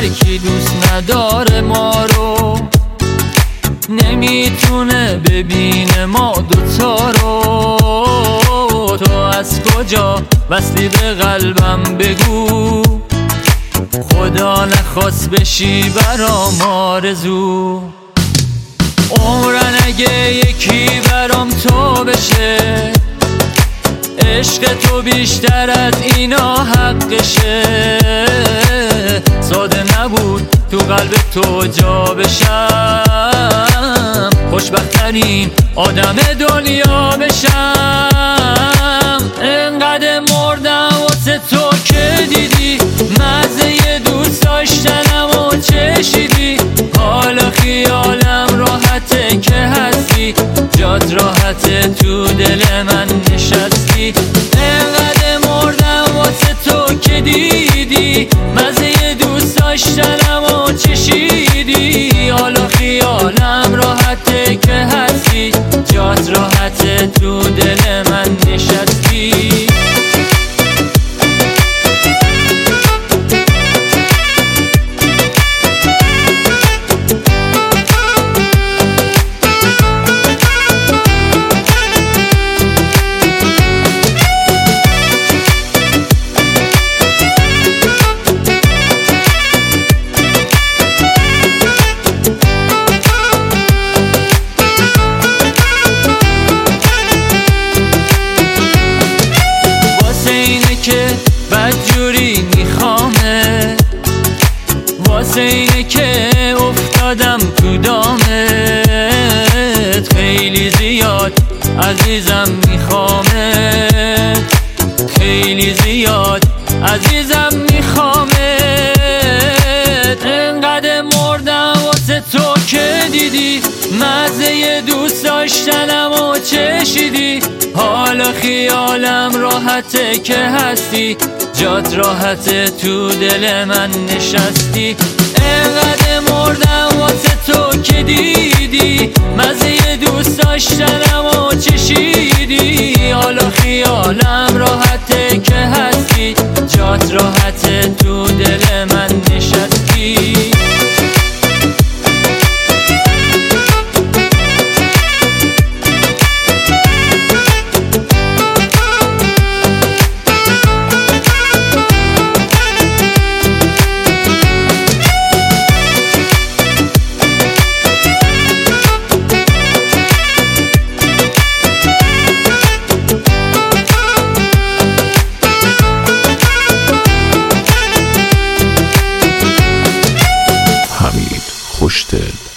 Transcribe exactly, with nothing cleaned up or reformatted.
هر کی دوست نداره ما رو نمیتونه ببینه ما دوتا رو. تو از کجا وصلی به قلبم بگو، خدا نخواست بشی برام آرزو. عمرن اگه یکی برام تو بشه، عشق تو بیشتر از اینا حقشه. ساده نبود تو قلب تو جا بشم، خوشبخت‌ترین آدم دنیا بشم. انقدر مردم واسه تو که دیدی، مزه دوست داشتنم و چشیدی. حالا خیالم راحته که هستی، جات راحته تو دل من نشستی. انقدر مردم واسه تو که دیدی، مزه دوست داشتنم و چشیدی. حالا خیالم راحته که هستی، جات راحته تو دل من نشستی. که بدجوری میخوامه، واسه اینه که افتادم تو دامت. خیلی زیاد عزیزم میخوامت، خیلی زیاد عزیزم میخوامت. انقدر مردم واسه تو که دیدی، مزه دوست داشتنم و چشیدی. حالا خیالم راحته که هستی، جات راحته تو دل من نشستی. انقدر مردم واسه تو که دیدی، مزه دوست داشتنم و چشیدی. حالا خیالم راحته که هستی، جات راحته تو دل من نشستی. خوشدل